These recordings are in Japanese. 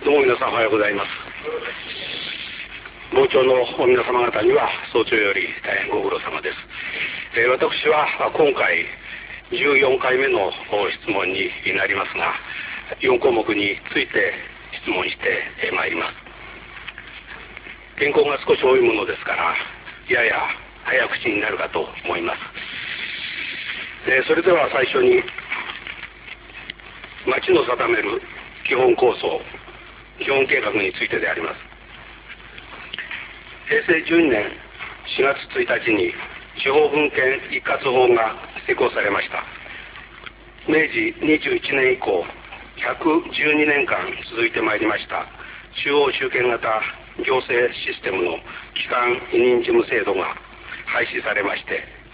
どうも皆さんおはようございます。傍聴の皆様方には早朝より大変ご苦労様です。私は今回14回目の質問になりますが、4項目について質問してまいります。原稿が少し多いものですから、やや早口になるかと思います。それでは最初に、町の定める基本構想、基本計画についてであります。平成12年4月1日に地方分権一括法が施行されました。明治21年以降、112年間続いてまいりました中央集権型行政システムの基幹委任事務制度が廃止されまして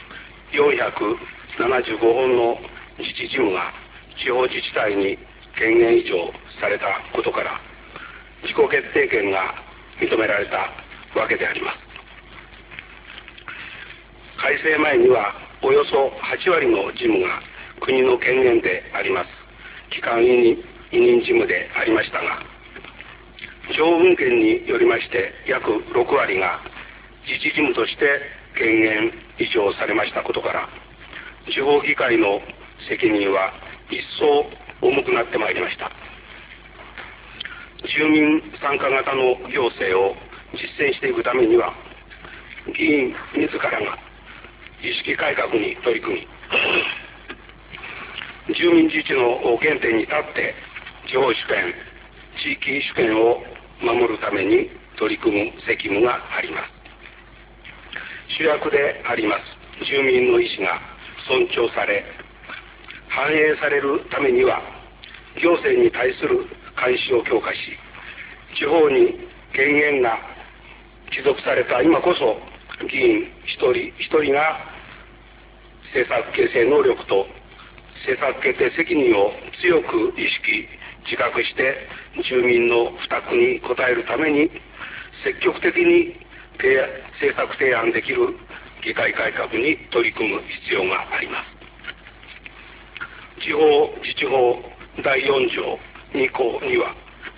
、475本の自治事務が地方自治体に権限移譲されたことから、自己決定権が認められたわけであります。改正前にはおよそ8割の事務が国の権限であります基幹委任事務でありましたが、地方分権によりまして約6割が自治事務として権限移譲されましたことから、地方議会の責任は一層重くなってまいりました。住民参加型の行政を実践していくためには、議員自らが意識改革に取り組み、住民自治の原点に立って地方主権、地域主権を守るために取り組む責務があります。主役であります住民の意思が尊重され、反映されるためには、行政に対する監視を強化し、地方に権限が帰属された今こそ、議員一人一人が政策形成能力と政策決定責任を強く意識自覚して、住民の負託に応えるために積極的に政策提案できる議会改革に取り組む必要があります。地方自治法第4条2項には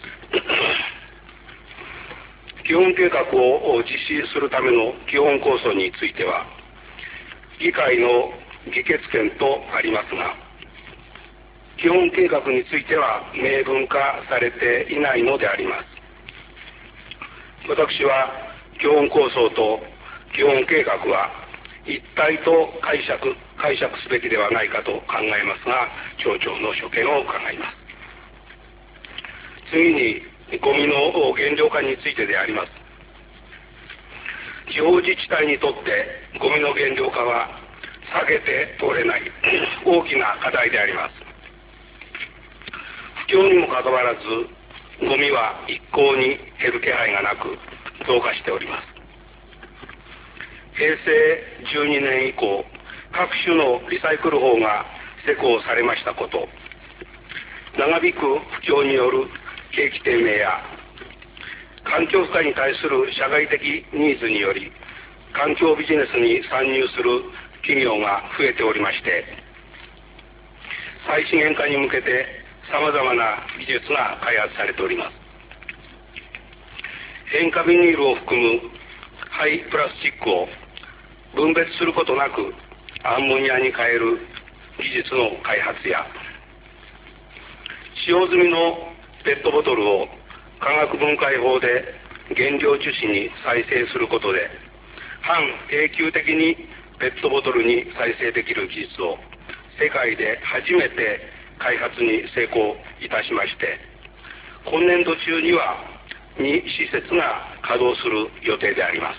基本計画を実施するための基本構想については、議会の議決権とありますが、基本計画については明文化されていないのであります。私は基本構想と基本計画は一体と解釈すべきではないかと考えますが、町長の所見を伺います。次に、ゴミの減量化についてであります。地方自治体にとってゴミの減量化は避けて通れない大きな課題であります。不況にもかかわらず、ゴミは一向に減る気配がなく増加しております。平成12年以降、各種のリサイクル法が施行されましたこと、長引く不況による景気低迷や環境負荷に対する社会的ニーズにより、環境ビジネスに参入する企業が増えておりまして、再資源化に向けて様々な技術が開発されております。塩化ビニールを含む廃プラスチックを分別することなくアンモニアに変える技術の開発や、使用済みのペットボトルを化学分解法で原料樹脂に再生することで、半永久的にペットボトルに再生できる技術を世界で初めて開発に成功いたしまして、今年度中には2施設が稼働する予定であります。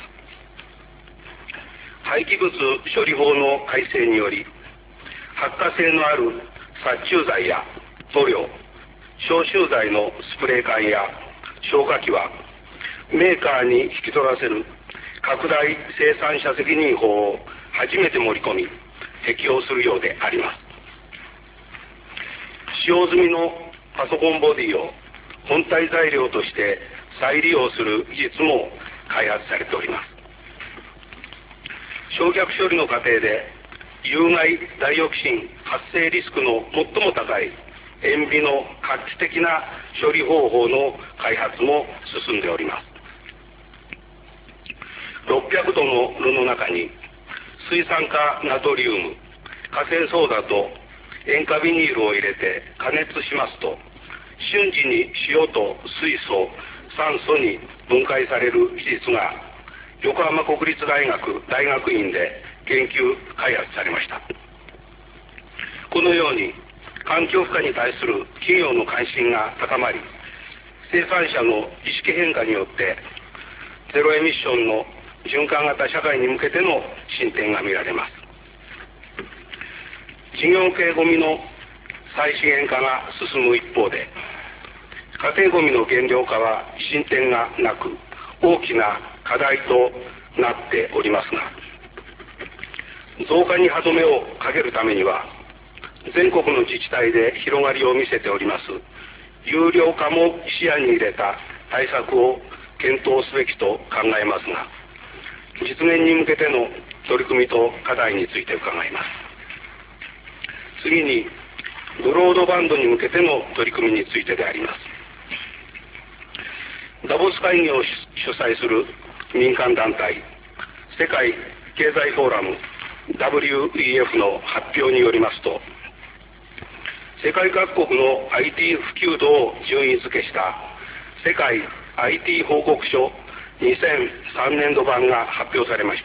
廃棄物処理法の改正により、発火性のある殺虫剤や塗料、消臭剤のスプレー缶や消火器はメーカーに引き取らせる拡大生産者責任法を初めて盛り込み適用するようであります。使用済みのパソコンボディを本体材料として再利用する技術も開発されております。焼却処理の過程で有害ダイオキシン発生リスクの最も高い塩ビの画期的な処理方法の開発も進んでおります。600度の炉の中に水酸化ナトリウム、河川ソーダと塩化ビニールを入れて加熱しますと、瞬時に塩と水素、酸素に分解される技術が横浜国立大学大学院で研究開発されました。このように環境負荷に対する企業の関心が高まり、生産者の意識変化によってゼロエミッションの循環型社会に向けての進展が見られます。事業系ゴミの再資源化が進む一方で、家庭ゴミの減量化は進展がなく、大きな課題となっておりますが、増加に歯止めをかけるためには、全国の自治体で広がりを見せております有料化も視野に入れた対策を検討すべきと考えますが、実現に向けての取り組みと課題について伺います。次に、ブロードバンドに向けての取り組みについてであります。ダボス会議を主催する民間団体、世界経済フォーラム WEF の発表によりますと、世界各国の IT 普及度を順位付けした世界 IT 報告書2003年度版が発表されました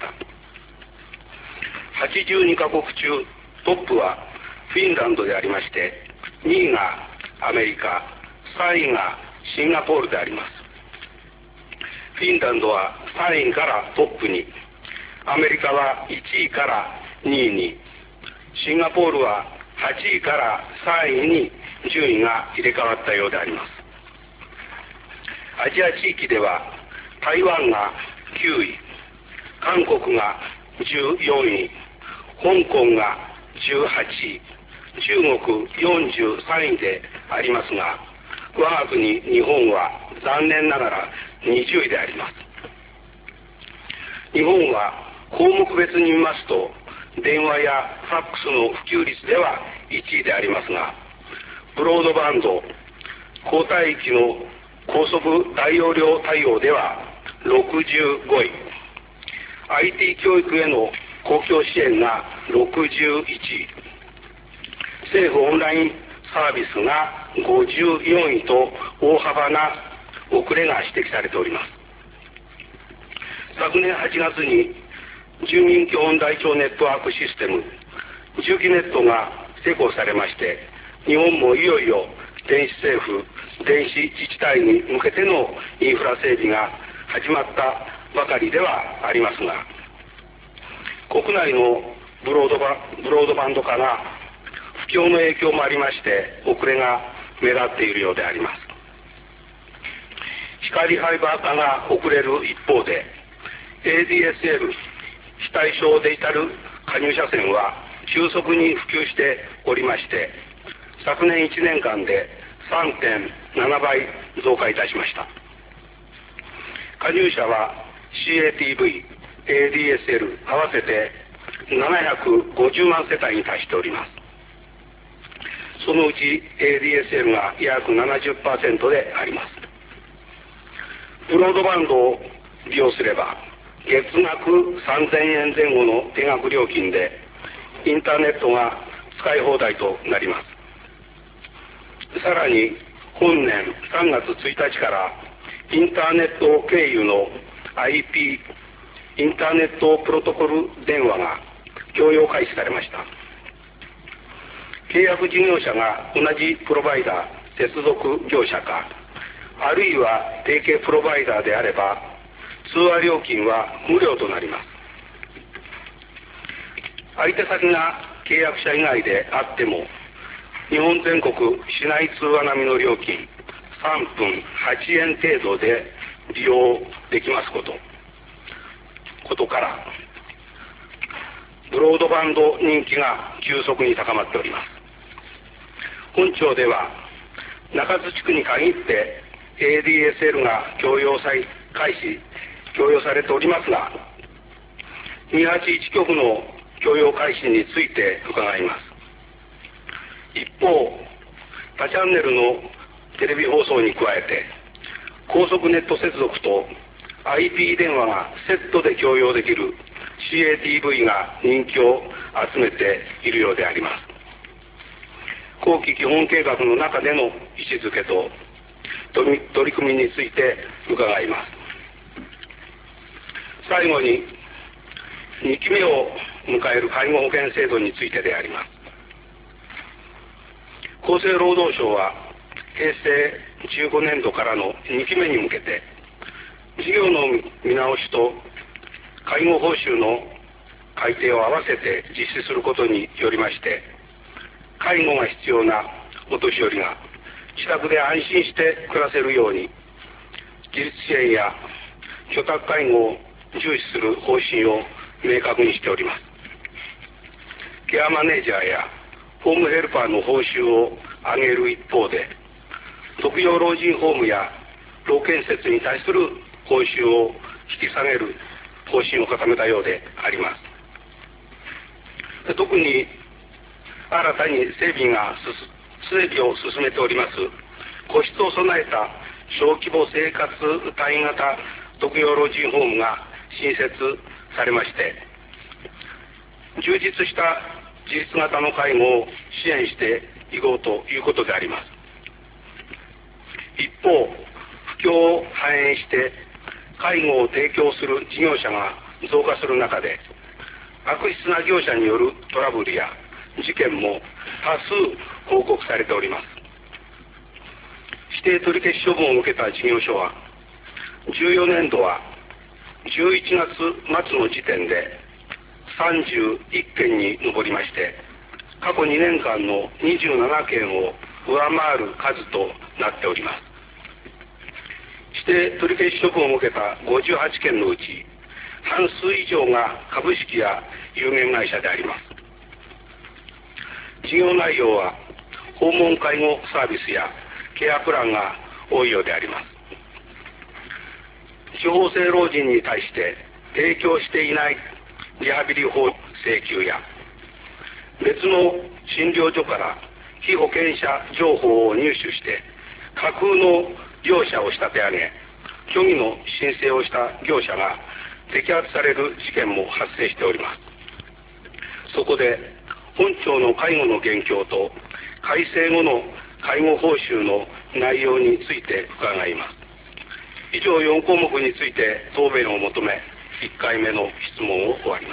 。82カ国中トップはフィンランドでありまして、2位がアメリカ、3位がシンガポールであります。フィンランドは3位からトップに、アメリカは1位から2位に、シンガポールは8位から3位に順位が入れ替わったようであります。アジア地域では台湾が9位、韓国が14位、香港が18位、中国43位でありますが、我が国日本は残念ながら20位であります。日本は項目別に見ますと、電話やファックスの普及率では1位でありますが、ブロードバンド、高帯域の高速大容量対応では65位、IT 教育への公共支援が61位、政府オンラインサービスが54位と大幅な遅れが指摘されております。昨年8月に住民基本台帳ネットワークシステム、住基ネットが施行されまして、日本もいよいよ電子政府、電子自治体に向けてのインフラ整備が始まったばかりではありますが、国内のブロードバンド化が不況の影響もありまして遅れが目立っているようであります。光ファイバー化が遅れる一方で、 ADSL 非対称デジタル加入車線は急速に普及しておりまして、昨年1年間で 3.7 倍増加いたしました。加入者は CATV、ADSL 合わせて750万世帯に達しております。そのうち ADSL が約 70% であります。ブロードバンドを利用すれば月額3000円前後の定額料金でインターネットが使い放題となります。さらに本年3月1日からインターネット経由の IP インターネットプロトコル電話が供用開始されました。契約事業者が同じプロバイダー、接続業者か、あるいは提携プロバイダーであれば通話料金は無料となります。相手先が契約者以外であっても日本全国市内通話並みの料金3分8円程度で利用できますことからブロードバンド人気が急速に高まっております。本庁では中津地区に限って ADSL が供用されておりますが、281局の供用開始について伺います。一方、 他チャンネルのテレビ放送に加えて、高速ネット接続と IP 電話がセットで共用できる CATV が人気を集めているようであります。後期基本計画の中での位置づけと取り組みについて伺います。最後に2期目を迎える介護保険制度についてであります。厚生労働省は平成15年度からの2期目に向けて、事業の見直しと介護報酬の改定を合わせて実施することによりまして、介護が必要なお年寄りが自宅で安心して暮らせるように、自立支援や居宅介護を重視する方針を明確にしております。ケアマネージャーやホームヘルパーの報酬を上げる一方で、特養老人ホームや老健設に対する報酬を引き下げる方針を固めたようであります。特に新たに整備を進めております個室を備えた小規模生活単位型特養老人ホームが新設されまして、充実した自立型の介護を支援していこうということであります。一方、不況を反映して介護を提供する事業者が増加する中で、悪質な業者によるトラブルや事件も多数報告されております。指定取り消し処分を受けた事業所は、14年度は11月末の時点で31件に上りまして、過去2年間の27件を上回る数となっております。指定取り消し処分を受けた58件のうち、半数以上が株式や有限会社であります。事業内容は訪問介護サービスやケアプランが多いようであります。地方性老人に対して提供していないリハビリ法請求や、別の診療所から被保険者情報を入手して架空の業者を仕立て上げ、虚偽の申請をした業者が摘発される事件も発生しております。そこで本庁の介護の現況と改正後の介護報酬の内容について伺います。以上4項目について答弁を求め、1回目の質問を終わります。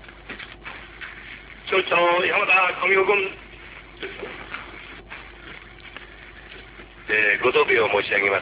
省庁山田富夫君。ご答弁を申し上げます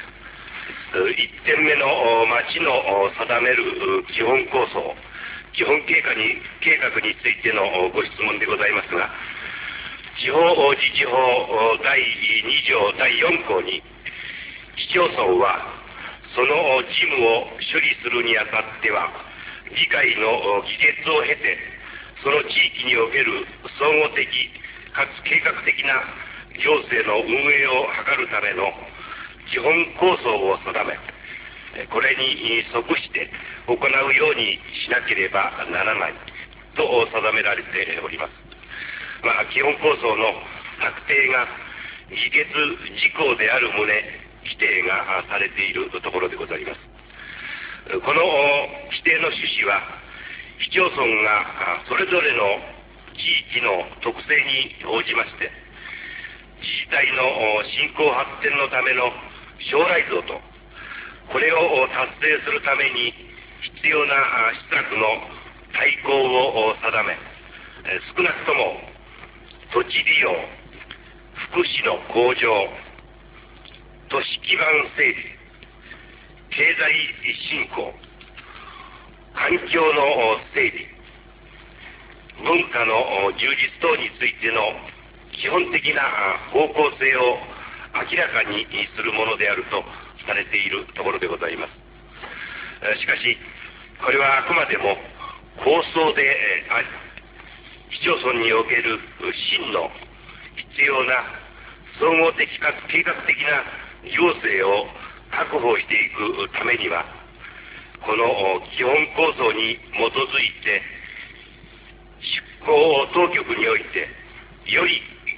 。1点目の町の定める基本構想、基本計画についてのご質問でございますが、地方自治法第2条第4項に、市町村はその事務を処理するにあたっては、議会の議決を経て、その地域における総合的かつ計画的な行政の運営を図るための基本構想を定め、これに即して行うようにしなければならないと定められております。基本構想の策定が議決事項である旨規定がされているところでございます。この規定の趣旨は、市町村がそれぞれの地域の特性に応じまして、自治体の振興発展のための将来像と、これを達成するために必要な施策の大綱を定め、少なくとも土地利用、福祉の向上、都市基盤整備、経済振興、環境の整備、文化の充実等についての基本的な方向性を明らかにするものであるとされているところでございます。しかし、これはあくまでも構想であり、市町村における真の必要な総合的かつ計画的な行政を確保していくためには、この基本構想に基づいて執行当局においてより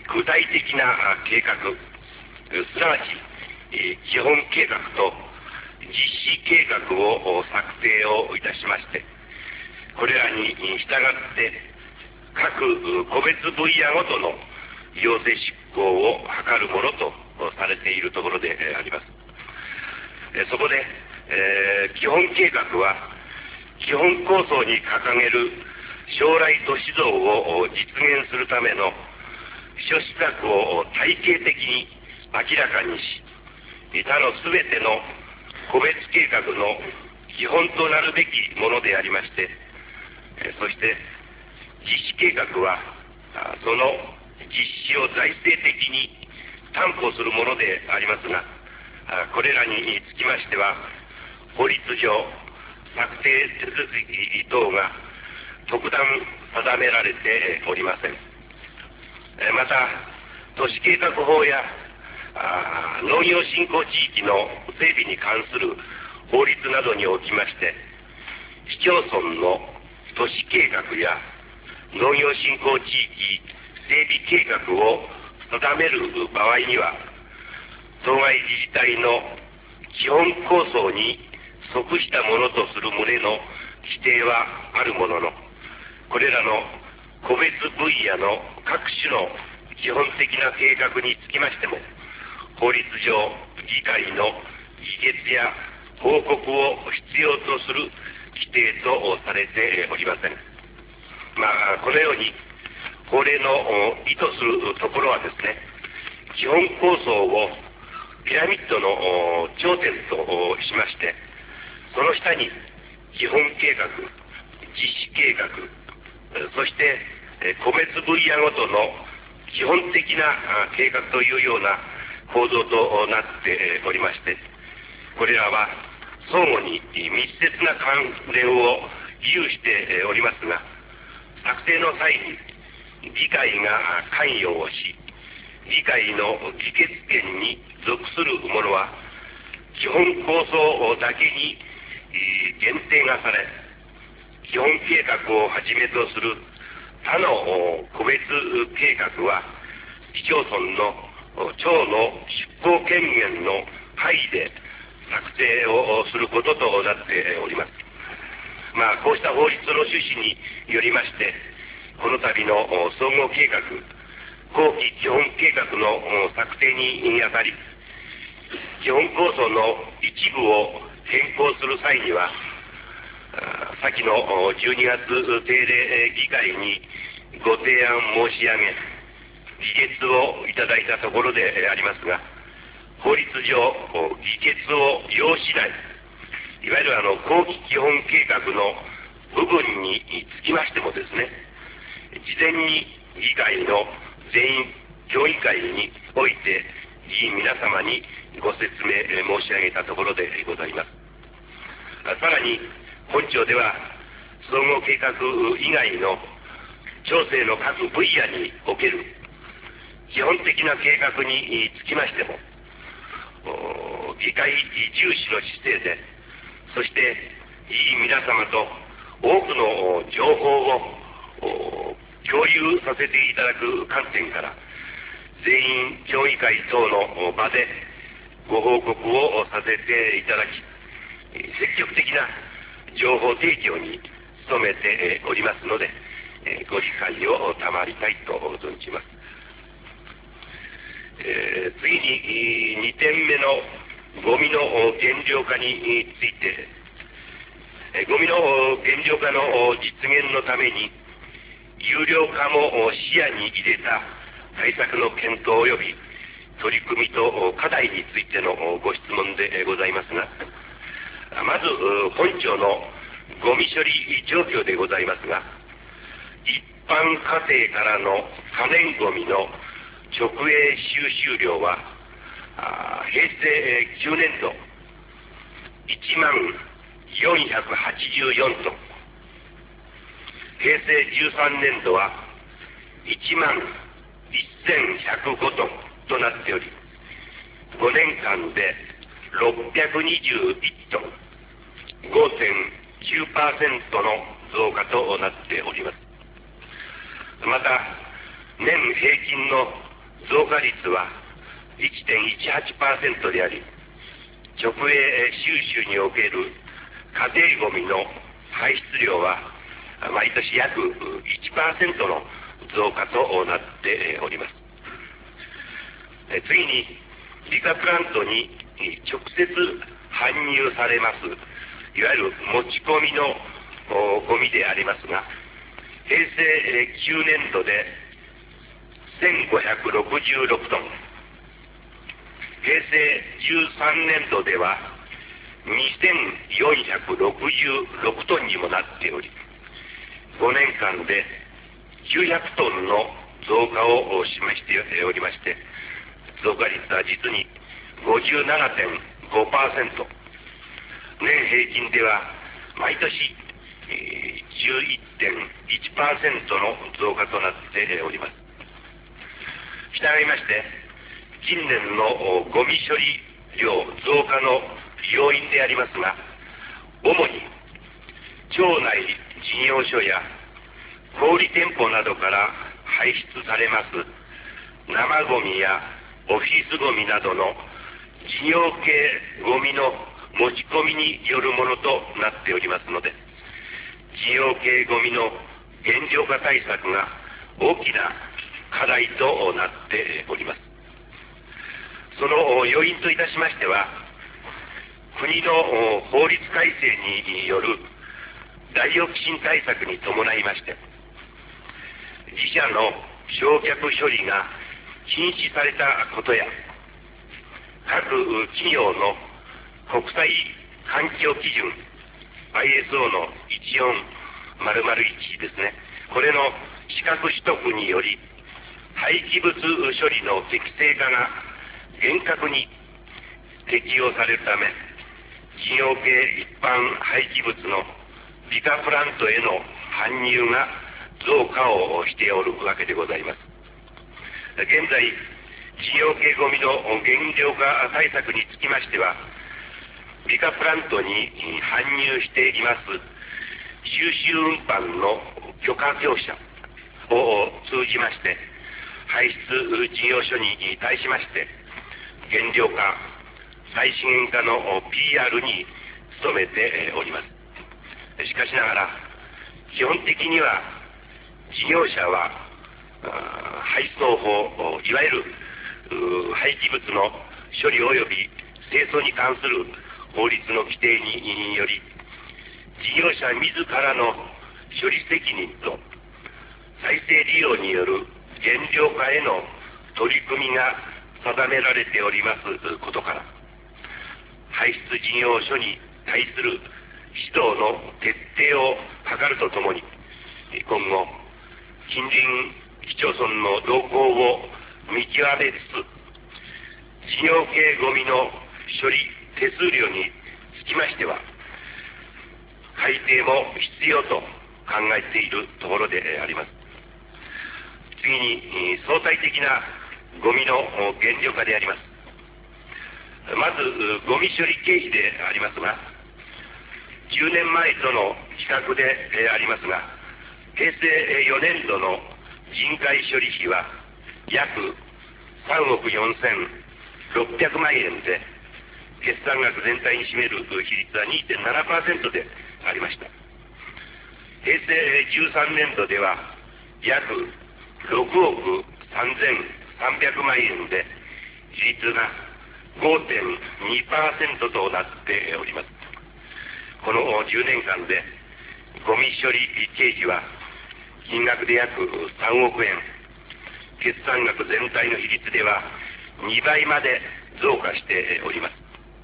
具体的な計画、すなわち基本計画と実施計画を策定をいたしまして、これらに従って各個別分野ごとの行政執行を図るものとされているところであります。そこで、基本計画は基本構想に掲げる将来都市像を実現するための諸施策を体系的に明らかにし、他のすべての個別計画の基本となるべきものでありまして、そして実施計画はその実施を財政的に担保するものでありますが、これらにつきましては法律上策定手続き等が特段定められておりません。また都市計画法や農業振興地域の整備に関する法律などにおきまして、市町村の都市計画や農業振興地域整備計画を定める場合には、当該自治体の基本構想に即したものとする旨の規定はあるものの、これらの個別分野の各種の基本的な計画につきましても、法律上議会の議決や報告を必要とする規定とされておりません。このように法令の意図するところはですね、基本構想をピラミッドの頂点としまして、その下に基本計画、実施計画、そして個別分野ごとの基本的な計画というような構造となっておりまして、これらは相互に密接な関連を有しておりますが、策定の際に議会が関与をし、議会の議決権に属するものは基本構想だけに限定がされ、基本計画をはじめとする他の個別計画は市町村の長の執行権限の範囲で策定をすることとなっております。こうした法律の趣旨によりまして、この度の総合計画、後期基本計画の策定にあたり、基本構想の一部を変更する際には、先の12月定例議会にご提案申し上げ、議決をいただいたところでありますが、法律上議決を要しない、いわゆる後期基本計画の部分につきましてもですね、事前に議会の全員協議会において議員皆様にご説明申し上げたところでございます。さらに本庁では総合計画以外の町政の各分野における基本的な計画につきましても、議会重視の姿勢で、そして議員皆様と多くの情報を共有させていただく観点から、全員協議会等の場でご報告をさせていただき、積極的な情報提供に努めておりますので、ご理解を賜りたいと存じます。次に2点目のゴミの減量化について、ゴミの減量化の実現のために有料化も視野に入れた対策の検討及び取り組みと課題についてのご質問でございますが、まず本庁のゴミ処理状況でございますが、一般家庭からの可燃ゴミの直営収集量は平成9年度1484トン、平成13年度は11105トンとなっており、5年間で621トン、5.9% の増加となっております。また年平均の増加率は 1.18% であり、直営収集における家庭ゴミの排出量は毎年約 1% の増加となっております。次に、理化プラントに直接搬入されます、いわゆる持ち込みのゴミでありますが、平成9年度で1566トン、平成13年度では2466トンにもなっており、5年間で900トンの増加を示しておりまして、増加率は実に 57.5%、年平均では毎年 11.1% の増加となっております。したがいまして、近年のゴミ処理量増加の要因でありますが、主に町内事業所や小売店舗などから排出されます生ゴミやオフィスゴミなどの事業系ゴミの持ち込みによるものとなっておりますので、事業系ゴミの減量化対策が大きな課題となっております。その要因といたしましては、国の法律改正によるダイオキシン対策に伴いまして、自社の焼却処理が禁止されたことや、各企業の国際環境基準 ISO の14001ですね、これの資格取得により廃棄物処理の適正化が厳格に適用されるため、事業系一般廃棄物の理化プラントへの搬入が増加をしておるわけでございます。現在、事業系ゴミの減量化対策につきましては、理化プラントに搬入しています収集運搬の許可業者を通じまして、排出事業所に対しまして減量化、再資源化の PR に努めております。しかしながら、基本的には事業者は配送法、いわゆる廃棄物の処理及び清掃に関する法律の規定により、事業者自らの処理責任と再生利用による減量化への取り組みが定められておりますことから、排出事業所に対する指導の徹底を図るとともに、今後近隣市町村の動向を見極めつつ、事業系ゴミの処理手数料につきましては改定も必要と考えているところであります。次に、相対的なゴミの減量化であります。まずゴミ処理経費でありますが、10年前との比較でありますが、平成4年度の人海処理費は約3億4600万円で、決算額全体に占める比率は 2.7% でありました。平成13年度では約6億3300万円で、比率が 5.2% となっております。この10年間でゴミ処理経費は金額で約3億円、決算額全体の比率では2倍まで増加しております。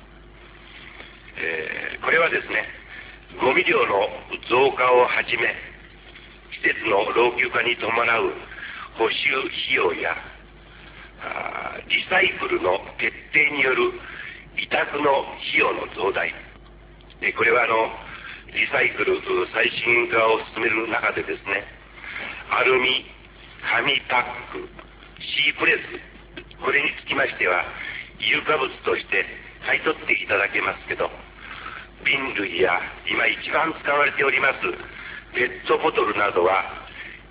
これはですね、ゴミ量の増加をはじめ、施設の老朽化に伴う補修費用やリサイクルの徹底による委託の費用の増大、これはリサイクル再資源化を進める中でですね、アルミ、紙パック、シープレス、これにつきましては有価物として買い取っていただけますけど、瓶類や今一番使われておりますペットボトルなどは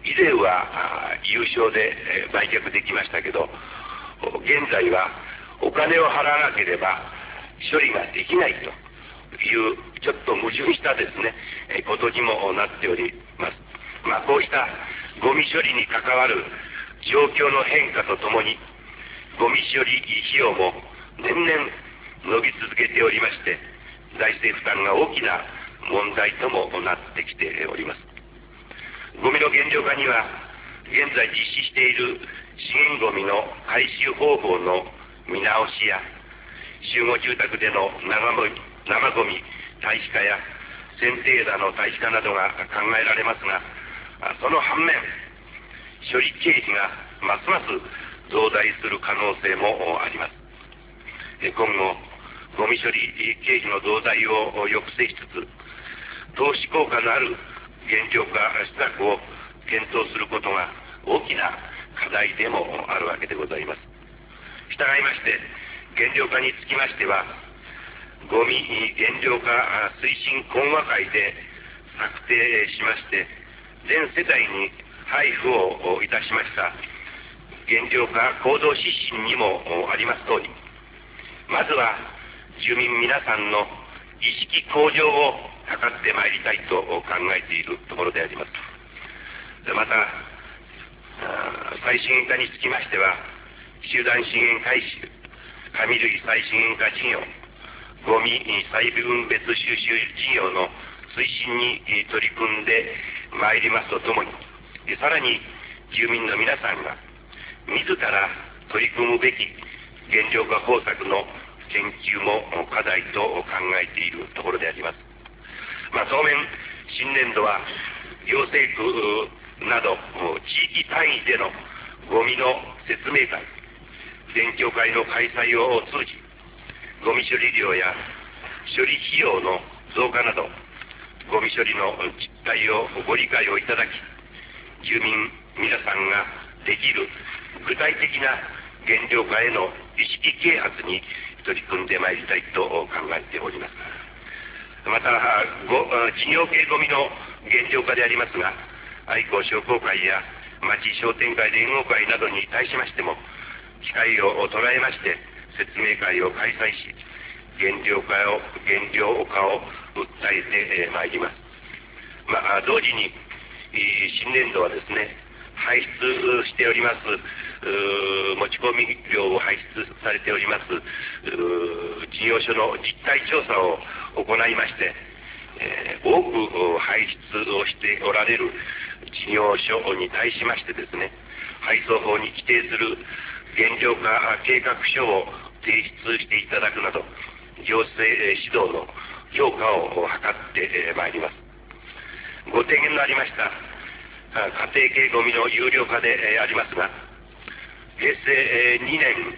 以前は有償で売却できましたけど、現在はお金を払わなければ処理ができないというちょっと矛盾したですね、ことにもなっております。こうしたゴミ処理に関わる状況の変化とともに、ゴミ処理費用も年々伸び続けておりまして、財政負担が大きな問題ともなってきております。ゴミの減量化には、現在実施している資源ゴミの回収方法の見直しや、集合住宅での生ゴミ堆肥化や剪定枝の堆肥化などが考えられますが、その反面、処理経費がますます増大する可能性もあります。今後、ゴミ処理経費の増大を抑制しつつ、投資効果のある減量化施策を検討することが大きな課題でもあるわけでございます。従いまして、減量化につきましては、ゴミ減量化推進懇話会で策定しまして、全世帯に配布をいたしました減量化行動指針にもあります通り、まずは住民皆さんの意識向上を図ってまいりたいと考えているところであります。また、再資源化につきましては、集団資源回収、紙類再資源化事業、ゴミ再分別収集事業の推進に取り組んでまいりますとともに、さらに住民の皆さんが自ら取り組むべき減量化方策の研究も課題と考えているところであります。当面、新年度は行政区など地域単位でのゴミの説明会、勉強会の開催を通じ、ゴミ処理量や処理費用の増加など、ゴミ処理の実態をご理解をいただき、住民皆さんができる具体的な減量化への意識啓発に取り組んでまいりたいと考えております。また、事業系ゴミの減量化でありますが、愛好商工会や町商店会連合会などに対しましても、機会を捉えまして説明会を開催し、減量化を訴えてまいります。同時に新年度はですね、排出しております持ち込み量を排出されております事業所の実態調査を行いまして、多く排出をしておられる事業所に対しましてですね、配送法に規定する減量化計画書を提出していただくなど、行政指導の強化を図ってまいります。ご提言のありました家庭系ゴミの有料化でありますが、平成2年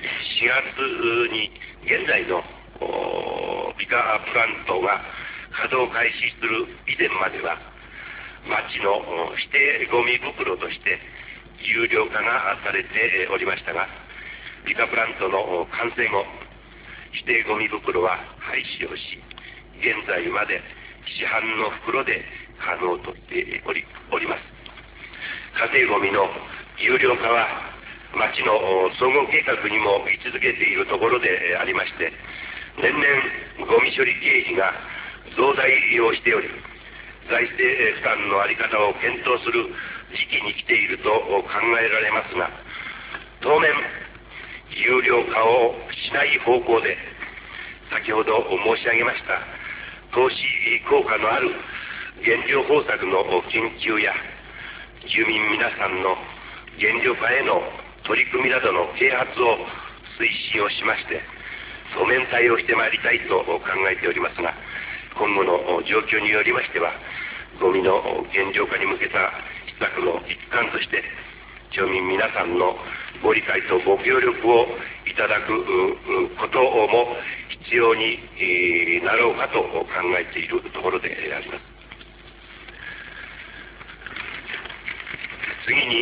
4月に現在のピカプラントが稼働開始する以前までは、町の指定ゴミ袋として有料化がされておりましたが、ピカプラントの完成後、指定ゴミ袋は廃止をし、現在まで市販の袋で可能としております。家庭ゴミの有料化は町の総合計画にも位置づけているところでありまして、年々ゴミ処理経費が増大をしており、財政負担の在り方を検討する時期に来ていると考えられますが、当面有料化をしない方向で、先ほど申し上げました投資効果のある減量方策の研究や、住民皆さんの減量化への取り組みなどの啓発を推進をしまして、当面対応してまいりたいと考えておりますが、今後の状況によりましては、ゴミの減量化に向けた施策の一環として、町民皆さんのご理解とご協力をいただくことも必要になろうかと考えているところであります。次に、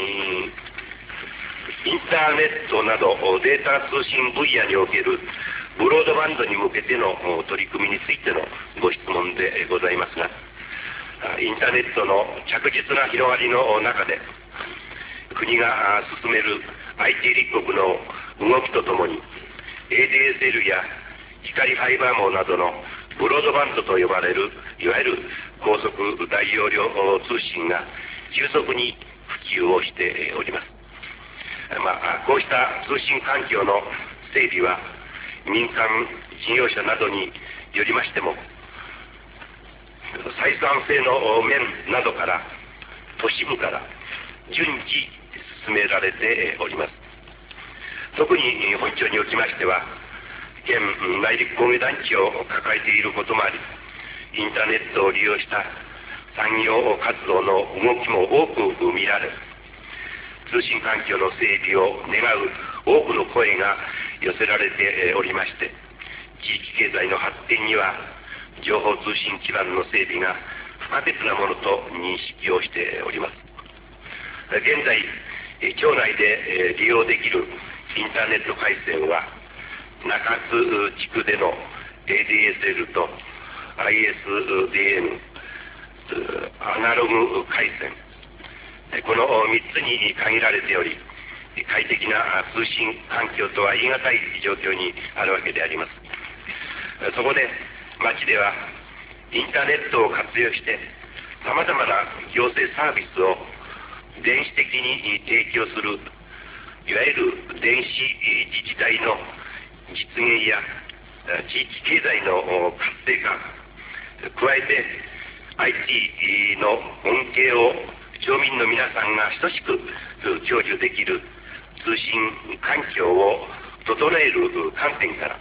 インターネットなどデータ通信分野におけるブロードバンドに向けての取り組みについてのご質問でございますが、 インターネットの着実な広がりの中で、国が進める IT 立国の動きとともに、ADSL や光ファイバー網などのブロードバンドと呼ばれる、いわゆる高速大容量通信が急速に普及をしております。こうした通信環境の整備は、民間事業者などによりましても、採算性の面などから都市部から順次進められております。特に本庁におきましては、現内陸工業団地を抱えていることもあり、インターネットを利用した産業活動の動きも多く見られ、通信環境の整備を願う多くの声が寄せられておりまして、地域経済の発展には情報通信基盤の整備が不可欠なものと認識をしております。現在、町内で利用できるインターネット回線は、中津地区での ADSL と ISDN、アナログ回線、この3つに限られており、快適な通信環境とは言い難い状況にあるわけであります。そこで町ではインターネットを活用してさまざまな行政サービスを電子的に提供する、いわゆる電子自治体の実現や地域経済の活性化、加えて IT の恩恵を町民の皆さんが等しく享受できる通信環境を整える観点から、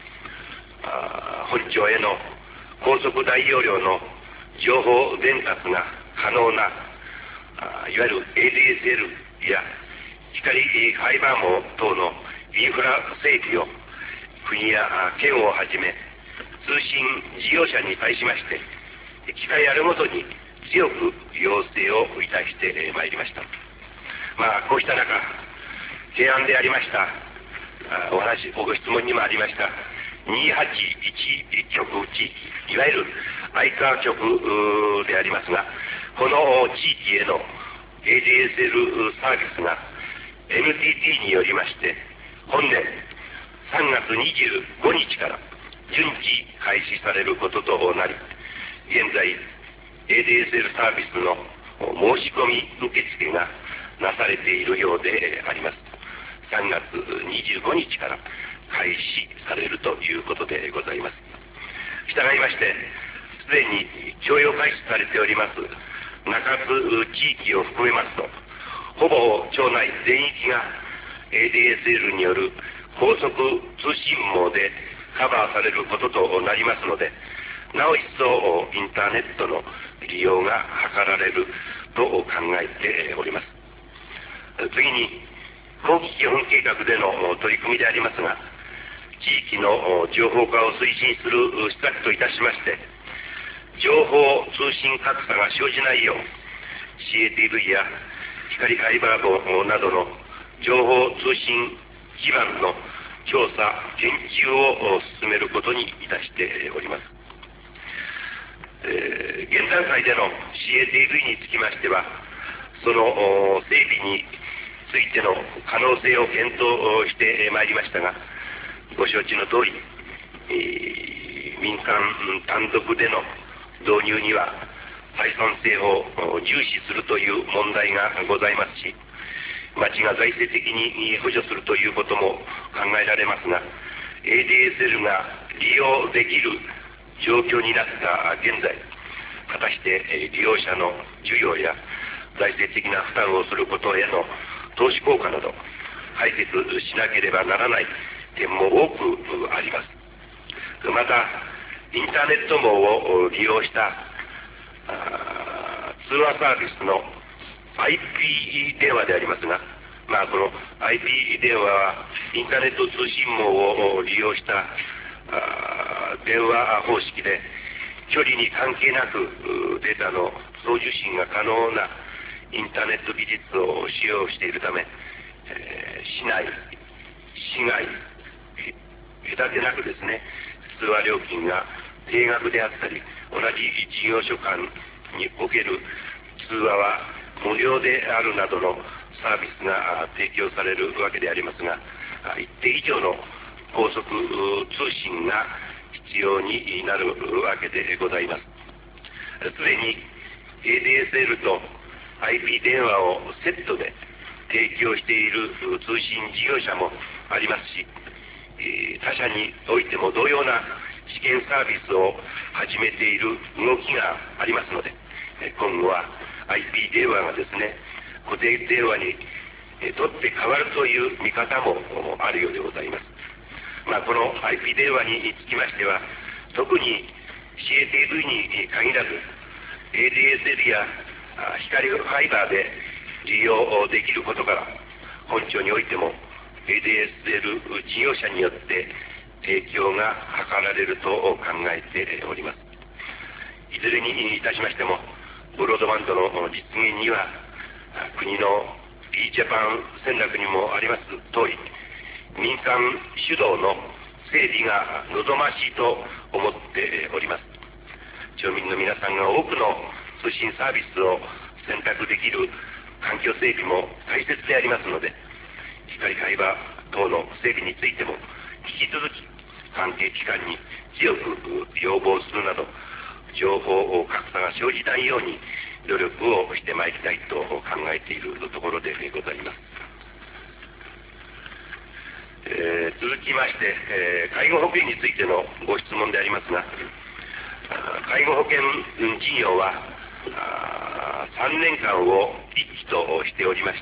本庁への高速大容量の情報伝達が可能な、いわゆる ADSL や光ファイバー網等のインフラ整備を国や県をはじめ通信事業者に対しまして機会あるごとに強く要請をいたしてまいりました。こうした中、提案でありましたご質問にもありました281局地域、いわゆる相川局でありますが、この地域への ADSL サービスが NTT によりまして本年3月25日から順次開始されることとなり、現在 ADSL サービスの申し込み受付がなされているようであります。3月25日から開始されるということでございます。したがいまして、すでに徴用開始されております中津地域を含めますと、ほぼ町内全域が ADSL による高速通信網でカバーされることとなりますので、なお一層インターネットの利用が図られると考えております。次に、後期基本計画での取り組みでありますが、地域の情報化を推進する施策といたしまして、情報通信格差が生じないよう CATV や光ファイバー網などの情報通信基盤の調査研究を進めることにいたしております。現段階での CATV につきましては、その整備についての可能性を検討してまいりましたが、ご承知の通り、民間単独での導入には採算性を重視するという問題がございますし、町が財政的に補助するということも考えられますが、 ADSL が利用できる状況になった現在、果たして利用者の需要や財政的な負担をすることへの投資効果など解決しなければならない点も多くあります。また、インターネット網を利用した通話サービスの IP 電話でありますが、この IP 電話はインターネット通信網を利用した電話方式で、距離に関係なくデータの送受信が可能なインターネット技術を使用しているため、市内、市外、隔てなくですね、通話料金が定額であったり、同じ事業所間における通話は無料であるなどのサービスが提供されるわけでありますが、一定以上の高速通信が必要になるわけでございます。すでに ADSL と IP 電話をセットで提供している通信事業者もありますし、他社においても同様な試験サービスを始めている動きがありますので、今後は IP 電話がですね、固定電話にとって変わるという見方もあるようでございます。この IP 電話につきましては、特に CATV に限らず ADSL や光ファイバーで利用できることから、本庁においても ADSL 事業者によって提供が図られると考えております。いずれにいたしましても、ブロードバンドの実現には国の e ジャパン戦略にもあります通り、民間主導の整備が望ましいと思っております。町民の皆さんが多くの通信サービスを選択できる環境整備も大切でありますので、光ファイバー等の整備についても引き続き関係機関に強く要望するなど、情報格差が生じないように努力をしてまいりたいと考えているところでございます。続きまして、介護保険についてのご質問でありますが、介護保険事業は3年間を1期としておりまして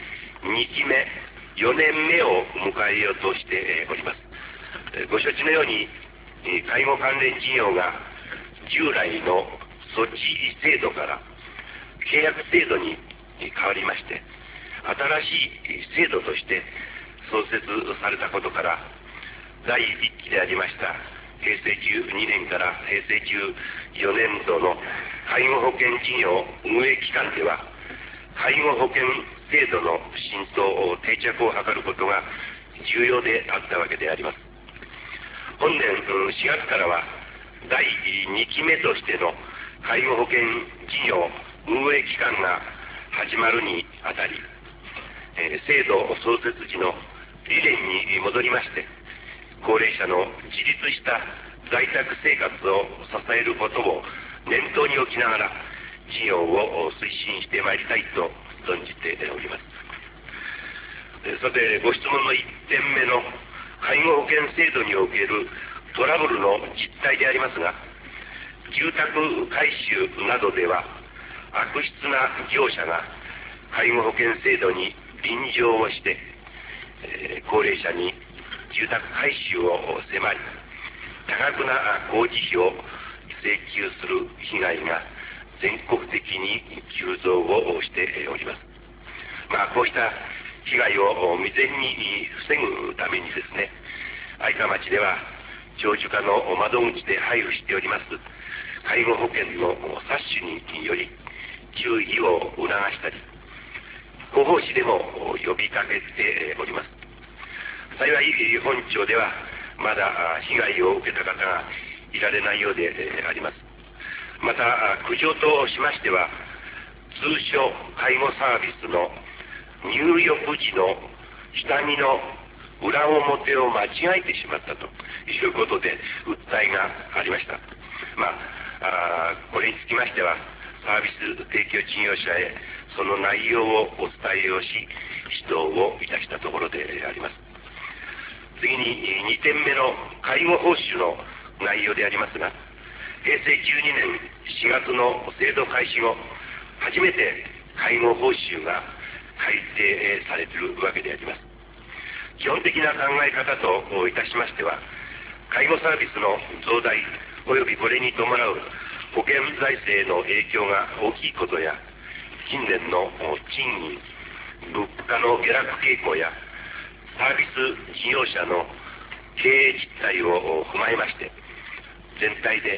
、2期目、4年目を迎えようとしております。ご承知のように、介護関連事業が従来の措置制度から契約制度に変わりまして、新しい制度として創設されたことから、第1期でありました平成12年から平成14年度の介護保険事業運営期間では、介護保険制度の浸透定着を図ることが重要であったわけであります。本年4月からは第2期目としての介護保険事業運営期間が始まるにあたり、制度創設時の理念に戻りまして、高齢者の自立した在宅生活を支えることを念頭に置きながら事業を推進してまいりたいと存じております。さて、ご質問の1点目の介護保険制度におけるトラブルの実態でありますが、住宅改修などでは悪質な業者が介護保険制度に便乗をして、高齢者に住宅改修を迫り、多額な工事費を請求する被害が全国的に急増をしております。こうした被害を未然に防ぐためにですね、愛川町では長寿課の窓口で配布しております介護保険の冊子により注意を促したり、広報誌でも呼びかけております。幸い本庁ではまだ被害を受けた方がいられないようであります。また苦情としましては、通所介護サービスの入浴時の下着の裏表を間違えてしまったということで訴えがありました。これにつきましてはサービス提供事業者へその内容をお伝えをし、指導をいたしたところであります。次に2点目の介護報酬の内容でありますが、平成12年4月の制度開始後、初めて介護報酬が改定されているわけであります。基本的な考え方といたしましては、介護サービスの増大及びこれに伴う保険財政の影響が大きいことや、近年の賃金、物価の下落傾向や、サービス事業者の経営実態を踏まえまして、全体で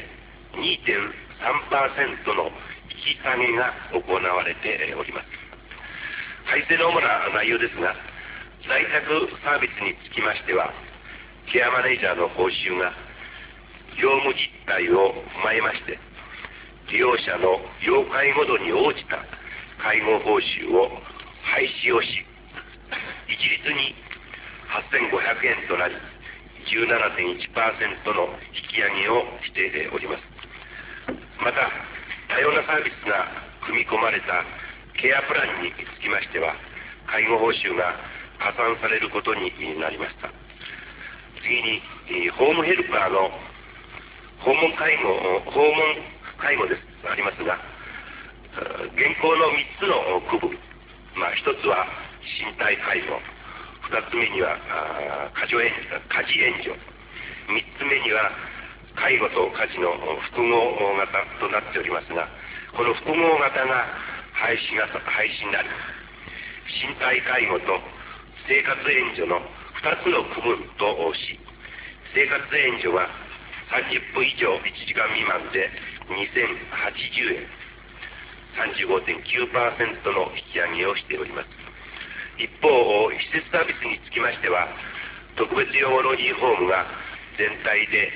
2.3% の引き下げが行われております。改正の主な内容ですが、在宅サービスにつきましては、ケアマネージャーの報酬が業務実態を踏まえまして、 利用者の要介護度に応じた介護報酬を廃止をし、一律に8500円となり、17.1% の引き上げをしております。また、多様なサービスが組み込まれたケアプランにつきましては、介護報酬が加算されることになりました。次に、ホームヘルパーの訪問介護ですありますが、現行の3つの区分、1つは身体介護、2つ目には家事援助、3つ目には介護と家事の複合型となっておりますが、この複合型が廃止になり、身体介護と生活援助の2つの区分とし、生活援助は30分以上1時間未満で2080円、35.9% の引き上げをしております。一方、施設サービスにつきましては、特別養護老人ホームが全体で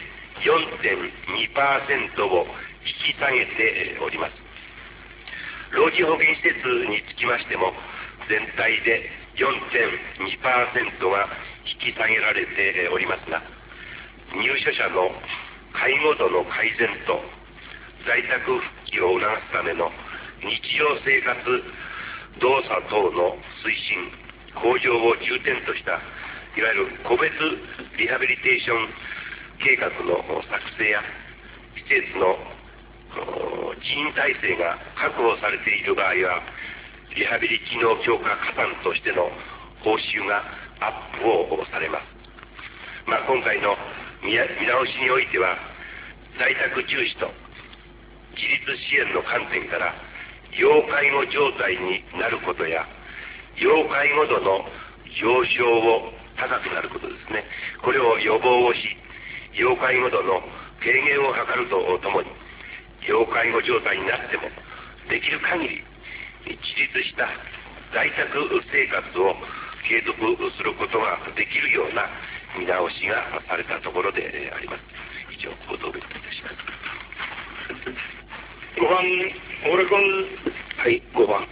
4.2% を引き下げております。老人保健施設につきましても、全体で 4.2% が引き下げられておりますが、入所者の介護度の改善と在宅復帰を促すための日常生活動作等の推進向上を重点としたいわゆる個別リハビリテーション計画の作成や、施設の人員体制が確保されている場合はリハビリ機能強化加算としての報酬がアップをされます。今回の見直しにおいては、在宅重視と自立支援の観点から要介護状態になることや、要介護度の上昇を高くなることですね。これを予防をし、要介護度の軽減を図るとともに、要介護状態になってもできる限り自立した在宅生活を継続することができるような見直しがされたところであります。以上、ご答弁いたします。 5番、小倉君。はい、5番。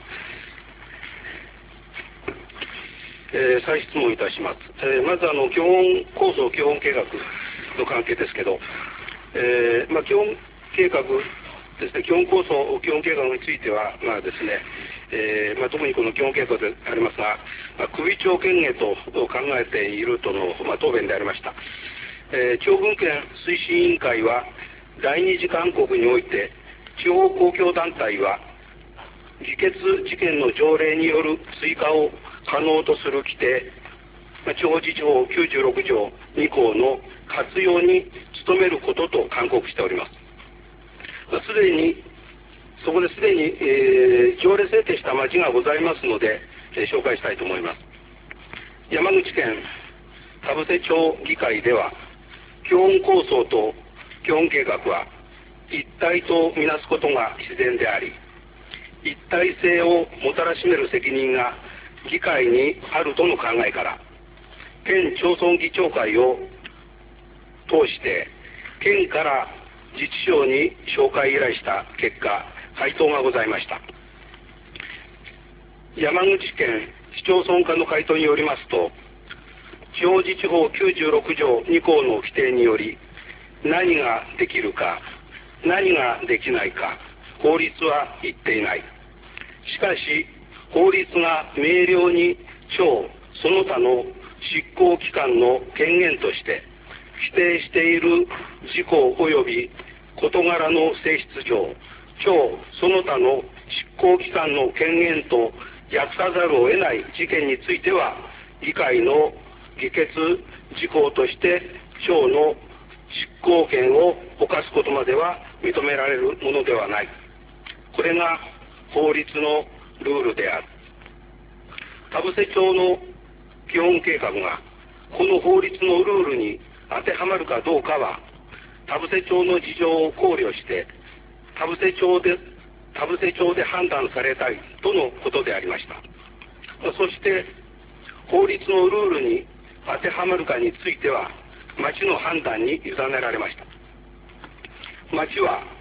再質問いたします。まず基本構想、基本計画の関係ですけど、基本計画ですね、基本構想、基本計画については、ですね、特にこの基本計画でありますが、首長権限と考えているとの、答弁でありました。地方分権推進委員会は、第二次勧告において、地方公共団体は、議決事件の条例による追加を可能とする規定、地方自治法96条2項の活用に努めることと勧告しております。そこですでに、条例制定した町がございますので、紹介したいと思います。山口県田布施町議会では、基本構想と基本計画は一体とみなすことが自然であり、一体性をもたらしめる責任が議会にあるとの考えから、県町村議長会を通して県から自治省に紹介依頼した結果、回答がございました。山口県市町村課の回答によりますと、地方自治法96条2項の規定により、何ができるか、何ができないか、法律は言っていない。しかし、法律が明瞭に町その他の執行機関の権限として規定している事項及び事柄の性質上、町その他の執行機関の権限と訳さざるを得ない事件については、議会の議決事項として町の執行権を侵すことまでは認められるものではない。これが法律のルールである。田布施町の基本計画がこの法律のルールに当てはまるかどうかは、田布施町の事情を考慮して田布施町で判断されたいとのことでありました。そして法律のルールに当てはまるかについては町の判断に委ねられました。町は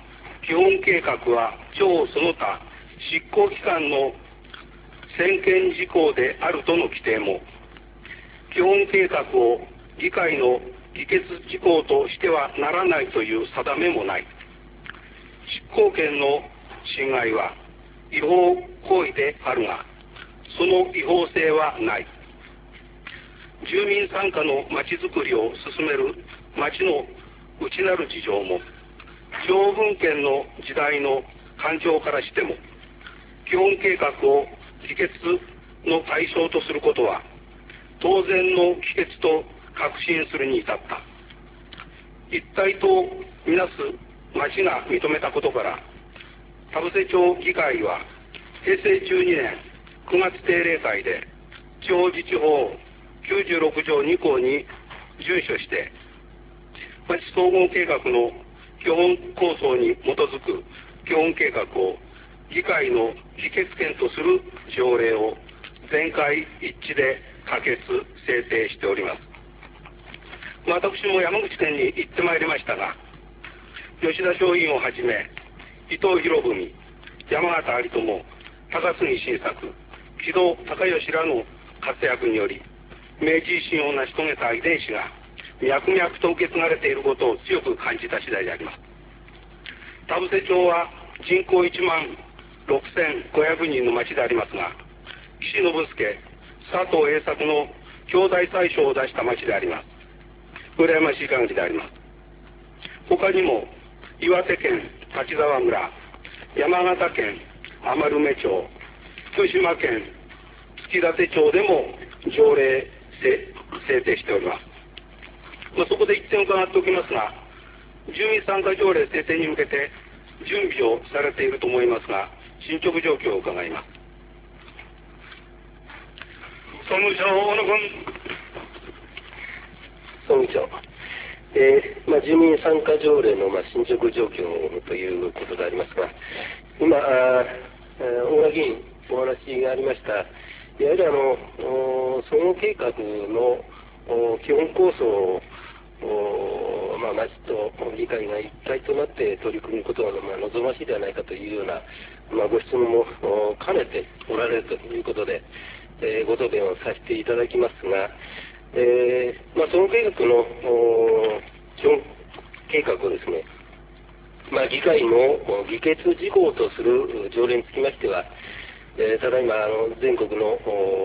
基本計画は超その他執行機関の専権事項であるとの規定も、基本計画を議会の議決事項としてはならないという定めもない。執行権の侵害は違法行為であるが、その違法性はない。住民参加のまちづくりを進める町の内なる事情も、条文権の時代の感情からしても、基本計画を議決の対象とすることは、当然の帰結と確信するに至った。一体とみなす町が認めたことから、田伏町議会は平成12年9月定例会で地方自治法96条2項に遵守して、町総合計画の基本構想に基づく基本計画を議会の議決権とする条例を全会一致で可決・制定しております。私も山口県に行ってまいりましたが、吉田松陰をはじめ、伊藤博文、山形有朋、高杉晋作、木戸孝允らの活躍により、明治維新を成し遂げた遺伝子が脈々と受け継がれていることを強く感じた次第であります。田伏町は人口1万6500人の町でありますが、岸信介、佐藤栄作の兄弟宰相を出した町であります。羨ましい限りであります。他にも岩手県滝沢村、山形県余目町、福島県月舘町でも条例制定しております。そこで一点伺っておきますが、住民参加条例制定に向けて準備をされていると思いますが、進捗状況を伺います。 総務省小野君。 総務長、住民参加条例の進捗状況ということでありますが、今、大賀議員お話がありました、やはり総合計画の基本構想を町と議会が一体となって取り組むことが望ましいではないかというような、ご質問も兼ねておられるということで、ご答弁をさせていただきますが、総合計画の基本計画をですね、議会の議決事項とする条例につきましては、ただいま全国の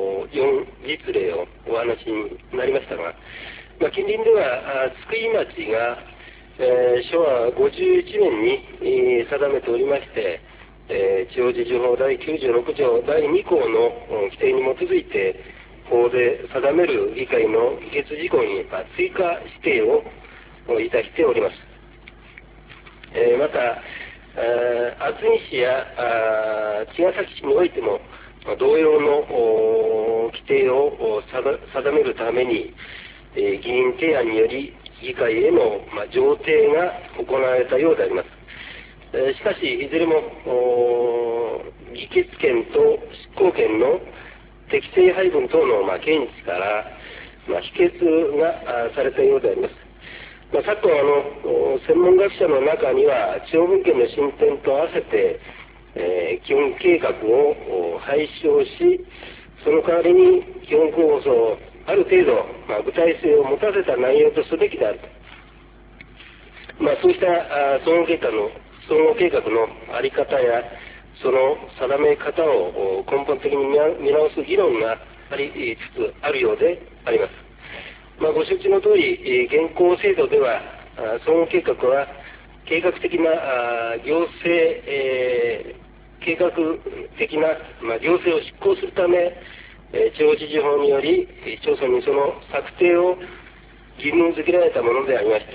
4実例をお話になりましたが、近隣では津久井町が、昭和51年に定めておりまして、地方自治法第96条第2項の規定に基づいて法で定める議会の議決事項に追加指定をいたしております。また、厚木市や茅ヶ崎市においても同様の規定を定めるために、議員提案により議会への上呈が行われたようであります。しかし、いずれも議決権と執行権の適正配分等の見地から否決がされたようであります。昨今専門学者の中には地方分権の進展と合わせて、基本計画を廃止をし、その代わりに基本構想をある程度、具体性を持たせた内容とすべきであると、そうした総合計画の在り方やその定め方を根本的に見直す議論がありつつあるようであります。ご承知の通り、現行制度では総合計画は計画的な行政、計画的な行政を執行するため、地方自治法により市町村にその策定を義務付けられたものでありまして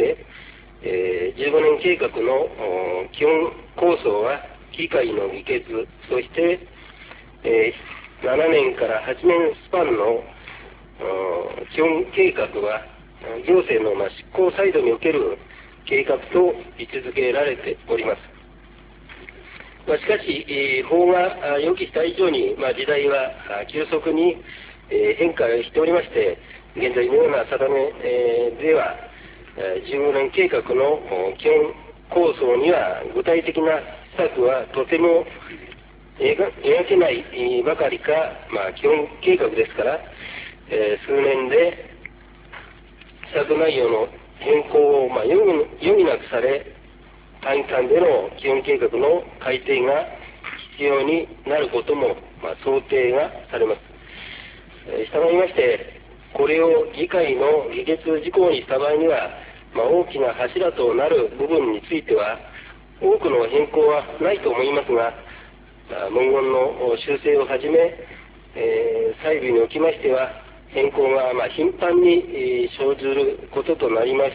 、15年計画の基本構想は議会の議決、そして、7年から8年スパンの基本計画は行政の執行サイドにおける計画と位置づけられております。しかし、法が予期した以上に、時代は急速に変化しておりまして、現在のような定めでは、15年計画の基本構想には具体的な施策はとても描けないばかりか、基本計画ですから、数年で施策内容の変更を余儀なくされ、短期間での基本計画の改定が必要になることも、想定がされます。したがいまして、これを議会の議決事項にした場合には、大きな柱となる部分については、多くの変更はないと思いますが、文言の修正をはじめ、細部におきましては、変更が頻繁に生ずることとなりまして、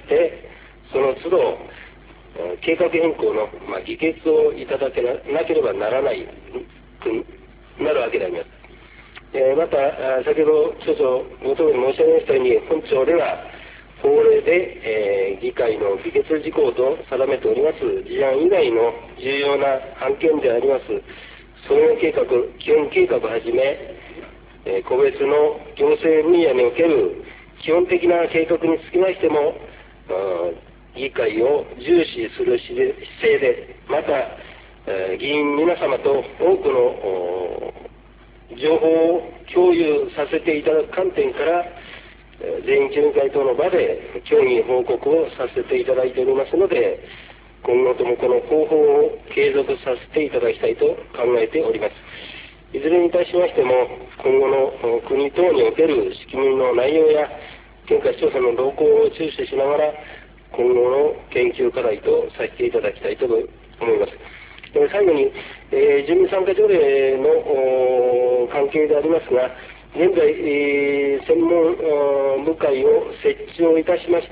その都度、計画変更の議決をいただけなければならないなるわけであります。また、先ほど少々ご答弁申し上げましたように、本庁では法令で、議会の議決事項と定めております事案以外の重要な案件であります総合計画、基本計画をはじめ、個別の行政分野における基本的な計画につきましても、議会を重視する姿勢で、また、議員皆様と多くの情報を共有させていただく観点から、全員協議会等の場で協議報告をさせていただいておりますので、今後ともこの方法を継続させていただきたいと考えております。いずれにいたしましても、今後の国等における仕組みの内容や県下市町村の動向を注視しながら、今後の研究課題とさせていただきたいと思います。最後に、住民参加条例の関係でありますが、現在、専門部会を設置をいたしまして、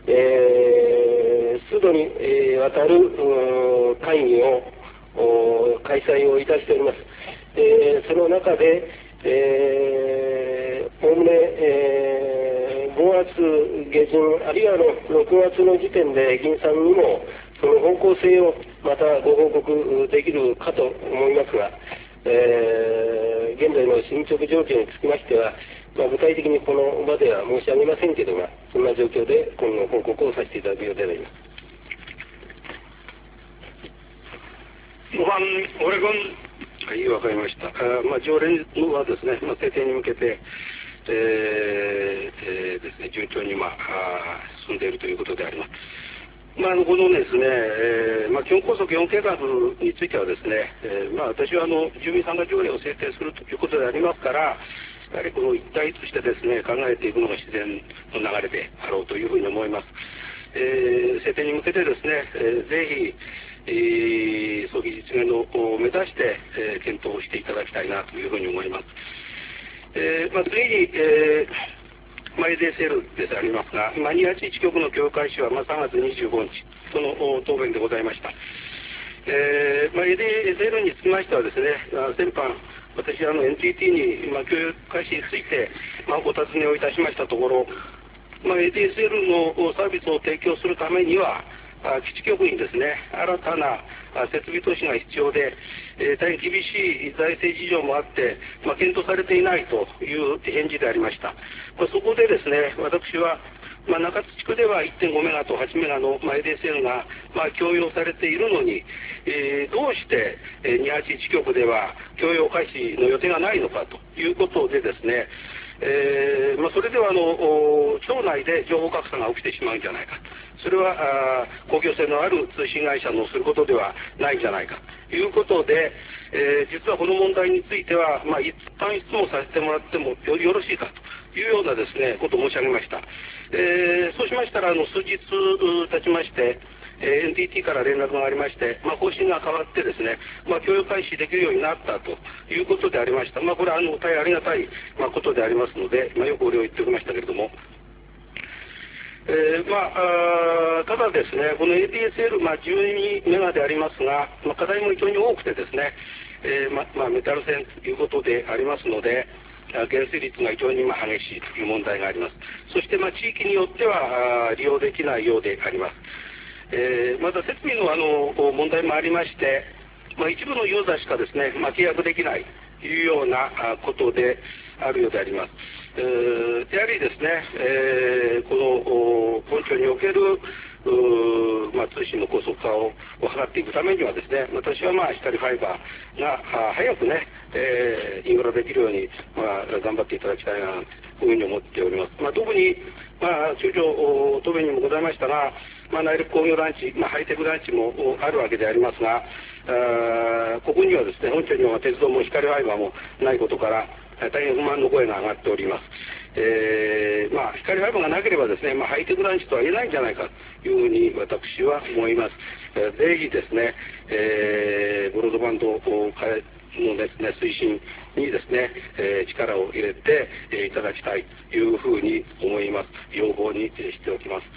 数度にわたる会議を開催をいたしております。その中で、おおむね、5月下旬、あるいは6月の時点で議員さんにもその方向性をまたご報告できるかと思いますが、現在の進捗状況につきましては、具体的にこの場では申し上げませんけれども、そんな状況で今後報告をさせていただくようであります。 5番、オレゴン。 はい、わかりました。条例はですね、制定に向けて、ですね、順調に進んでいるということであります。このですね、基本構想基本計画についてはですね、私は住民参加条例を制定するということでありますから、しっかりこの一体としてですね、考えていくのが自然の流れであろうというふうに思います。制定に向けてですね、ぜひ、早期実現を目指して、検討をしていただきたいなというふうに思います。次に、エデセールでありますが、281局の協会誌は3月25日、その答弁でございました。エデセールにつきましてはですね、先般、私NTT に教育開始について、お尋ねをいたしましたところ、ADSL のサービスを提供するためには、基地局にですね、新たな設備投資が必要で、大変厳しい財政事情もあって、検討されていないという返事でありました。そこでですね、私は、中津地区では 1.5 メガと8メガの ADSL が供用されているのに、どうして281局では供用開始の予定がないのかということでですね、それでは町内で情報格差が起きてしまうんじゃないか、それは公共性のある通信会社のすることではないんじゃないかということで、実はこの問題については、一般質問させてもらってもよろしいかというようなですね、ことを申し上げました。そうしましたら数日経ちまして、NTT から連絡がありまして、方針が変わってですね、供与開始できるようになったということでありました。これは大変ありがたいことでありますので、よくお礼を言っておきましたけれども、ただですね、この ADSL、12メガでありますが、課題も非常に多くてですね、メタル線ということでありますので、減衰率が非常に激しいという問題があります。そして地域によっては利用できないようであります。また設備の問題もありまして、一部のユーザーしかですね、契約できないというようなことであるようであります。やはりですね、この本庁における通信の高速化を図っていくためにはですね、私は光ファイバーが早くね、インフラできるように、頑張っていただきたいなというふうに思っております。特に、中朝答弁にもございましたが、内陸工業団地、ハイテク団地もあるわけでありますが、ここにはですね、本町には鉄道も光ファイバーもないことから、大変不満の声が上がっております。光ファイバーがなければですね、ハイテク団地とは言えないんじゃないかというふうに私は思います。ぜひですね、ブロードバンドのですね、推進にですね、力を入れていただきたいというふうに思います。要望にしておきます。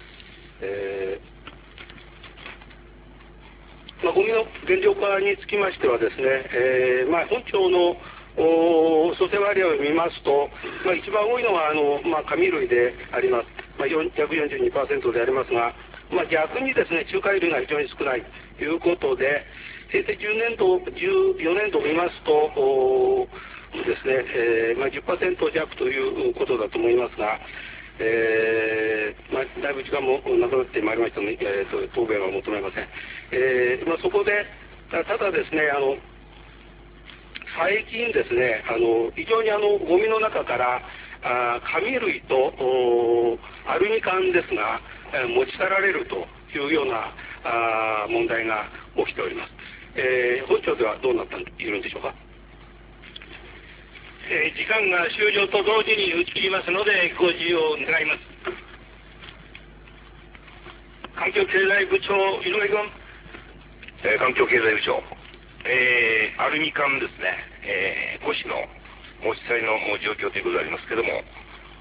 ゴミの原料化につきましてはですね、本町の蘇生割合を見ますと、一番多いのは紙類であります。約 42% でありますが、逆にですね、仲介類が非常に少ないということで、平成10年度、14年度を見ますと、ですね、10% 弱ということだと思いますが、だいぶ時間もなくなってまいりましたので、答弁は求めません。そこで、ただですね、最近ですね、非常にゴミの中から紙類とアルミ缶ですが、持ち去られるというような問題が起きております。本庁ではどうなっているんでしょうか。 時間が終了と同時に打ち切りますので、ご自由を願います。環境経済部長、井上君。環境経済部長。アルミ缶ですね、古紙の持ち去りの状況ということでありますけれども、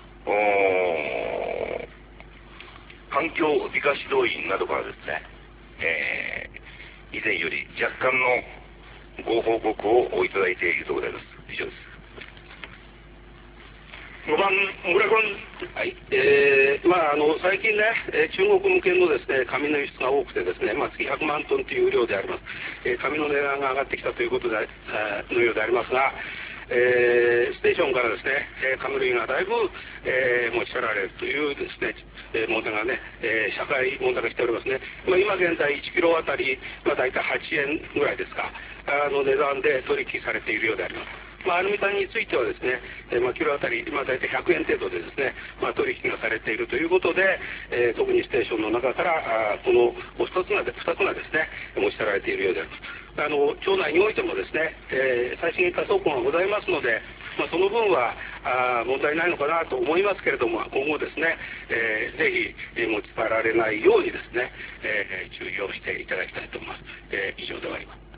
環境美化指導員などからですね、以前より若干のご報告をいただいているところであります。以上です。5番、小倉君。 はい。最近ね、中国向けのですね、紙の輸出が多くてですね、月100万トンという量であります。紙の値段が上がってきたということでのようでありますが、ステーションからですね、紙類がだいぶ、持ち去られるというですね、問題がね、社会問題がしておりますね。今現在1キロあたり、大体8円ぐらいですか、値段で取引されているようであります。アルミ缶についてはですね、キロあたり、大体100円程度でですね、取引がされているということで、特にステーションの中からこの2つがですね、持ち去られているようであります。町内においてもですね、最新型倉庫がございますので、その分は問題ないのかなと思いますけれども、今後ですね、ぜひ持ち去られないようにですね、注意をしていただきたいと思います。以上で終わります。